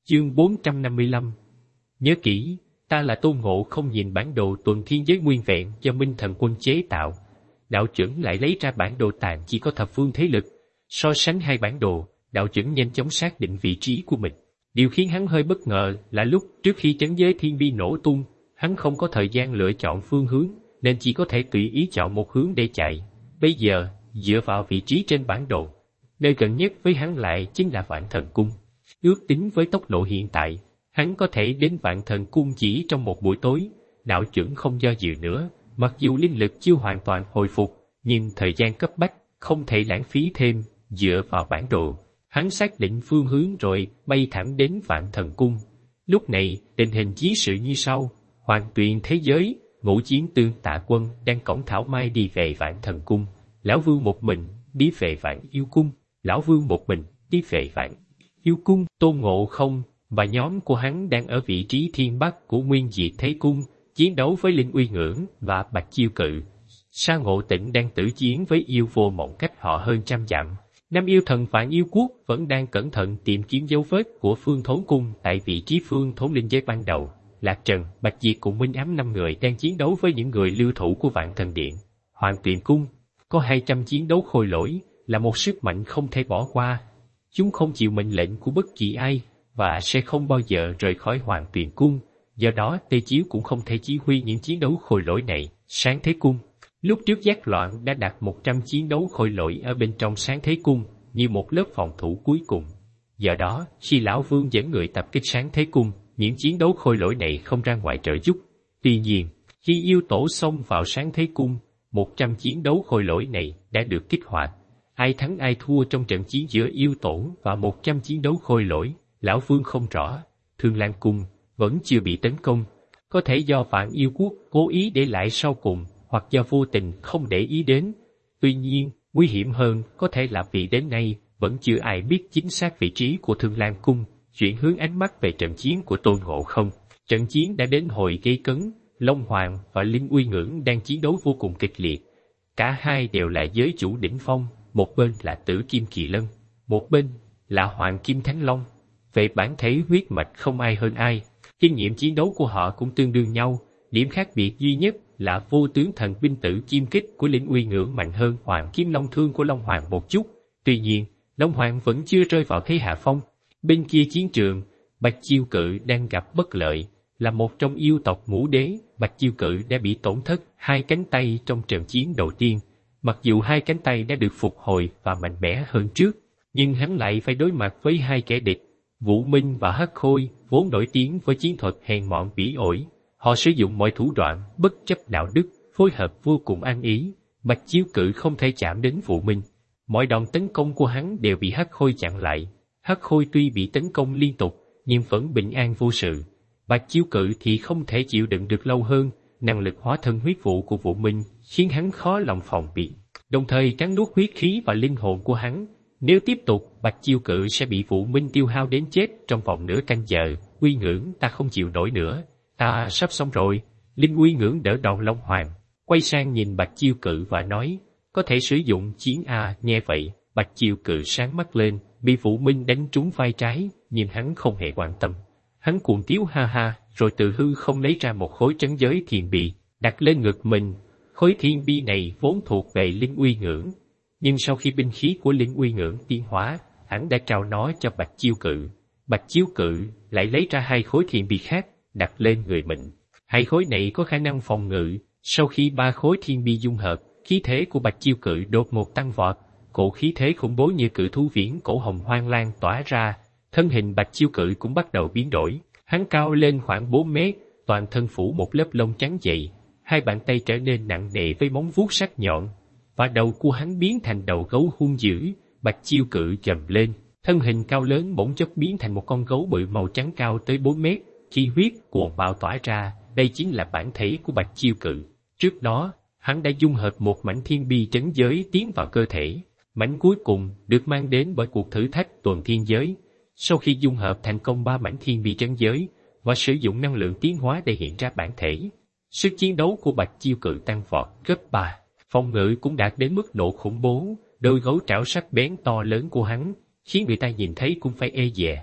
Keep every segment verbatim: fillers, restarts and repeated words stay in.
Chương bốn trăm năm mươi lăm. Nhớ kỹ, ta là Tôn Ngộ Không nhìn bản đồ tuần thiên giới nguyên vẹn do Minh Thần Quân chế tạo. Đạo trưởng lại lấy ra bản đồ tàn chỉ có thập phương thế lực. So sánh hai bản đồ, đạo trưởng nhanh chóng xác định vị trí của mình. Điều khiến hắn hơi bất ngờ là lúc trước khi chấn giới thiên bi nổ tung, hắn không có thời gian lựa chọn phương hướng, nên chỉ có thể tùy ý chọn một hướng để chạy. Bây giờ, dựa vào vị trí trên bản đồ, nơi gần nhất với hắn lại chính là Vạn Thần Cung. Ước tính với tốc độ hiện tại, hắn có thể đến Vạn Thần Cung chỉ trong một buổi tối. Đạo trưởng không do dự nữa, mặc dù linh lực chưa hoàn toàn hồi phục, nhưng thời gian cấp bách, không thể lãng phí thêm. Dựa vào bản đồ, hắn xác định phương hướng rồi bay thẳng đến Vạn Thần Cung. Lúc này, tình hình chiến sự như sau: Hoàng Tuyền thế giới, Ngũ Chiến Tương Tạ Quân đang cõng Thảo Mai đi về Vạn Thần Cung. Lão Vương một mình đi về Vạn Yêu Cung. Lão Vương một mình đi về Vạn Yêu Cung. Tôn Ngộ Không và nhóm của hắn đang ở vị trí thiên bắc của Nguyên Diệt Thế Cung, chiến đấu với Linh Uy Ngưỡng và Bạch Chiêu Cự. Sa Ngộ Tịnh đang tử chiến với yêu vô mộng cách họ hơn trăm dặm. Năm yêu thần Vạn Yêu Quốc vẫn đang cẩn thận tìm kiếm dấu vết của Phương Thốn Cung tại vị trí Phương Thốn Linh giới ban đầu. Lạc Trần, Bạch Diệt cùng Minh Ám năm người đang chiến đấu với những người lưu thủ của Vạn Thần Điện. Hoàng Tuyền Cung có hai trăm chiến đấu khôi lỗi, là một sức mạnh không thể bỏ qua. Chúng không chịu mệnh lệnh của bất kỳ ai và sẽ không bao giờ rời khỏi Hoàng Tuyền Cung. Do đó, Tây Chiếu cũng không thể chỉ huy những chiến đấu khôi lỗi này. Sáng Thế Cung lúc trước giác loạn đã đặt một trăm chiến đấu khôi lỗi ở bên trong Sáng Thế Cung như một lớp phòng thủ cuối cùng. Do đó, khi Lão Vương dẫn người tập kích Sáng Thế Cung, những chiến đấu khôi lỗi này không ra ngoài trợ giúp. Tuy nhiên, khi yêu tổ xông vào Sáng Thế Cung, một trăm chiến đấu khôi lỗi này đã được kích hoạt. Ai thắng ai thua trong trận chiến giữa yêu tổ và một trăm chiến đấu khôi lỗi, Lão Vương không rõ. Thương Lan Cung vẫn chưa bị tấn công, có thể do Vạn Yêu Quốc cố ý để lại sau cùng, hoặc do vô tình không để ý đến. Tuy nhiên, nguy hiểm hơn có thể là vì đến nay vẫn chưa ai biết chính xác vị trí của Thương Lan Cung. Chuyển hướng ánh mắt về trận chiến của Tôn Ngộ Không. Trận chiến đã đến hồi gây cấn, Long Hoàng và Linh Uy Ngưỡng đang chiến đấu vô cùng kịch liệt. Cả hai đều là giới chủ đỉnh phong, một bên là Tử Kim Kỳ Lân, một bên là Hoàng Kim Thánh Long. Về bản thể huyết mạch không ai hơn ai, kinh nghiệm chiến đấu của họ cũng tương đương nhau. Điểm khác biệt duy nhất là vô tướng thần binh Tử Kim Kích của Linh Uy Ngưỡng mạnh hơn Hoàng Kim Long Thương của Long Hoàng một chút. Tuy nhiên, Long Hoàng vẫn chưa rơi vào thế hạ phong. Bên kia chiến trường, Bạch Chiêu Cự đang gặp bất lợi. Là một trong yêu tộc Ngũ Đế, Bạch Chiêu Cự đã bị tổn thất hai cánh tay trong trận chiến đầu tiên. Mặc dù hai cánh tay đã được phục hồi và mạnh mẽ hơn trước, nhưng hắn lại phải đối mặt với hai kẻ địch. Vũ Minh và Hắc Khôi vốn nổi tiếng với chiến thuật hèn mọn bỉ ổi. Họ sử dụng mọi thủ đoạn bất chấp đạo đức, phối hợp vô cùng ăn ý. Bạch Chiêu Cự không thể chạm đến Vũ Minh. Mọi đòn tấn công của hắn đều bị Hắc Khôi chặn lại. Hắc Khôi tuy bị tấn công liên tục, nhưng vẫn bình an vô sự. Bạch Chiêu Cự thì không thể chịu đựng được lâu hơn. Năng lực hóa thân huyết vụ của Vũ Minh khiến hắn khó lòng phòng bị, đồng thời cắn nuốt huyết khí và linh hồn của hắn. Nếu tiếp tục, Bạch Chiêu Cự sẽ bị Vũ Minh tiêu hao đến chết trong vòng nửa canh giờ. Uy Ngưỡng, ta không chịu nổi nữa. Ta sắp xong rồi. Linh Uy Ngưỡng đỡ đầu Long Hoàng, quay sang nhìn Bạch Chiêu Cự và nói, có thể sử dụng chiến A. Nghe vậy, Bạch Chiêu Cự sáng mắt lên, bị Vũ Minh đánh trúng vai trái, nhưng hắn không hề quan tâm. Hắn cuồng tiếu ha ha, rồi từ hư không lấy ra một khối trấn giới thiền bi, đặt lên ngực mình. Khối thiên bi này vốn thuộc về Linh Uy Ngưỡng, nhưng sau khi binh khí của Linh Uy Ngưỡng tiến hóa, hắn đã trao nó cho Bạch Chiêu Cự. Bạch Chiêu Cự lại lấy ra hai khối thiên bi khác, đặt lên người mình. Hai khối này có khả năng phòng ngự. Sau khi ba khối thiên bi dung hợp, khí thế của Bạch Chiêu Cự đột ngột tăng vọt. Cổ khí thế khủng bố như cự thú viễn cổ hồng hoang lan tỏa ra. Thân hình Bạch Chiêu Cự cũng bắt đầu biến đổi. Hắn cao lên khoảng bốn mét, toàn thân phủ một lớp lông trắng dày. Hai bàn tay trở nên nặng nề với móng vuốt sắc nhọn, và đầu của hắn biến thành đầu gấu hung dữ. Bạch Chiêu Cự trầm lên, thân hình cao lớn bỗng chốc biến thành một con gấu bự màu trắng cao tới bốn mét. Khi huyết cuồng bạo tỏa ra, đây chính là bản thể của Bạch Chiêu Cự. Trước đó, hắn đã dung hợp một mảnh thiên bi trấn giới tiến vào cơ thể. Mảnh cuối cùng được mang đến bởi cuộc thử thách tuần thiên giới. Sau khi dung hợp thành công ba mảnh thiên bi trấn giới và sử dụng năng lượng tiến hóa để hiện ra bản thể, sức chiến đấu của Bạch Chiêu Cự tăng vọt gấp ba. Phòng ngự cũng đạt đến mức độ khủng bố. Đôi gấu trảo sắc bén to lớn của hắn khiến người ta nhìn thấy cũng phải e dè.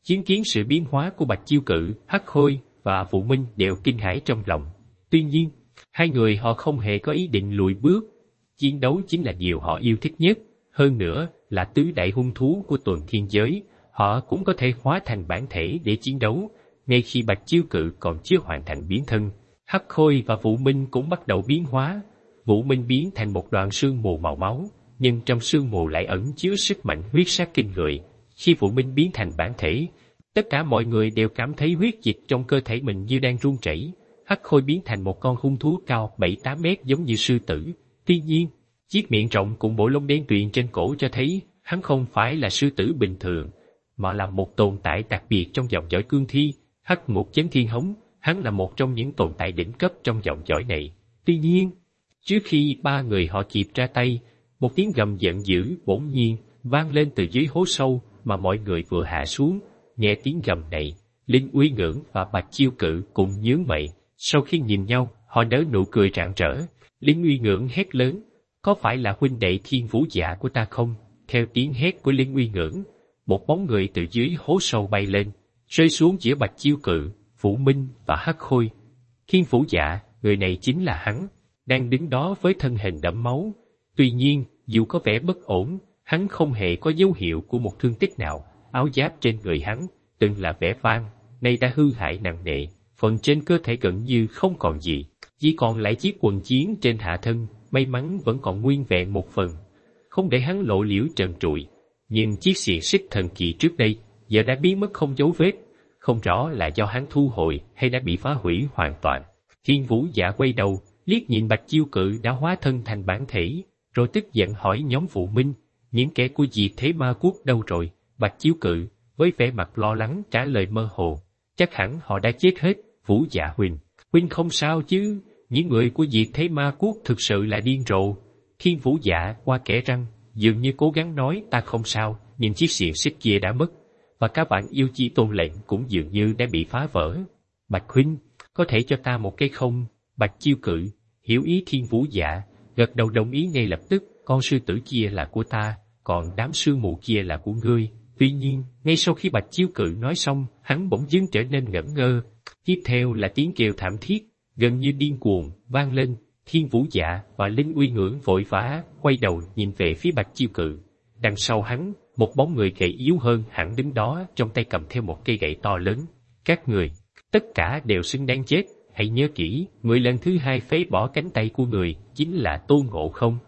Chứng kiến sự biến hóa của Bạch Chiêu Cự, Hắc Khôi và Vũ Minh đều kinh hãi trong lòng. Tuy nhiên, hai người họ không hề có ý định lùi bước. Chiến đấu chính là điều họ yêu thích nhất. Hơn nữa, là tứ đại hung thú của tuần thiên giới, họ cũng có thể hóa thành bản thể để chiến đấu. Ngay khi Bạch Chiêu Cự còn chưa hoàn thành biến thân, Hắc Khôi và Vũ Minh cũng bắt đầu biến hóa. Vũ Minh biến thành một đoàn sương mù màu máu, nhưng trong sương mù lại ẩn chứa sức mạnh huyết sát kinh người. Khi Vũ Minh biến thành bản thể, tất cả mọi người đều cảm thấy huyết dịch trong cơ thể mình như đang run rẩy. Hắc Khôi biến thành một con hung thú cao bảy tám mét giống như sư tử. Tuy nhiên, chiếc miệng rộng cùng bộ lông đen tuyền trên cổ cho thấy hắn không phải là sư tử bình thường, mà là một tồn tại đặc biệt trong dòng dõi cương thi. Hắc Ngục Chấn Thiên Hống, hắn là một trong những tồn tại đỉnh cấp trong dòng dõi này. Tuy nhiên, trước khi ba người họ kịp ra tay, một tiếng gầm giận dữ bỗng nhiên vang lên từ dưới hố sâu mà mọi người vừa hạ xuống. Nghe tiếng gầm này, Linh Uy Ngưỡng và Bạch Chiêu Cự cùng nhướng mày. Sau khi nhìn nhau, họ nở nụ cười rạng rỡ. Linh Uy Ngưỡng hét lớn, có phải là huynh đệ Thiên Vũ Dạ của ta không? Theo tiếng hét của Linh Uy Ngưỡng, một bóng người từ dưới hố sâu bay lên, rơi xuống giữa Bạch Chiêu Cự, Vũ Minh và Hắc Khôi. Thiên Vũ Dạ, người này chính là hắn, đang đứng đó với thân hình đẫm máu. Tuy nhiên, dù có vẻ bất ổn, hắn không hề có dấu hiệu của một thương tích nào. Áo giáp trên người hắn, từng là vẻ vang, nay đã hư hại nặng nề, phần trên cơ thể gần như không còn gì, chỉ còn lại chiếc quần chiến trên hạ thân, may mắn vẫn còn nguyên vẹn một phần, không để hắn lộ liễu trần trụi. Nhưng chiếc xiềng xích thần kỳ trước đây, giờ đã biến mất không dấu vết, không rõ là do hắn thu hồi hay đã bị phá hủy hoàn toàn. Thiên Vũ Dạ quay đầu, liếc nhìn Bạch Chiêu Cự đã hóa thân thành bản thể, rồi tức giận hỏi nhóm Vũ Minh, những kẻ của Diệt Thế Ma Quốc đâu rồi? Bạch Chiêu Cự, với vẻ mặt lo lắng trả lời mơ hồ, chắc hẳn họ đã chết hết. Vũ Dạ huynh, huynh không sao chứ? Những người của Diệt Thế Ma Quốc thực sự là điên rồ. Thiên Vũ Dạ qua kẽ răng, dường như cố gắng nói ta không sao, nhưng chiếc xiềng xích kia đã mất, và các bạn yêu chi tôn lệnh cũng dường như đã bị phá vỡ. Bạch huynh, có thể cho ta một cái không? Bạch Chiêu Cự hiểu ý Thiên Vũ Dạ, gật đầu đồng ý ngay lập tức. Con sư tử kia là của ta, còn đám sương mù kia là của ngươi. Tuy nhiên, ngay sau khi Bạch Chiêu Cự nói xong, hắn bỗng dưng trở nên ngẩn ngơ. Tiếp theo là tiếng kêu thảm thiết, gần như điên cuồng, vang lên. Thiên Vũ Dạ và Linh Uy Ngưỡng vội vã quay đầu nhìn về phía Bạch Chiêu Cự. Đằng sau hắn, một bóng người gầy yếu hơn hẳn đứng đó, trong tay cầm theo một cây gậy to lớn. Các người, tất cả đều xứng đáng chết. Hãy nhớ kỹ, người lần thứ hai phế bỏ cánh tay của người chính là Tôn Ngộ Không.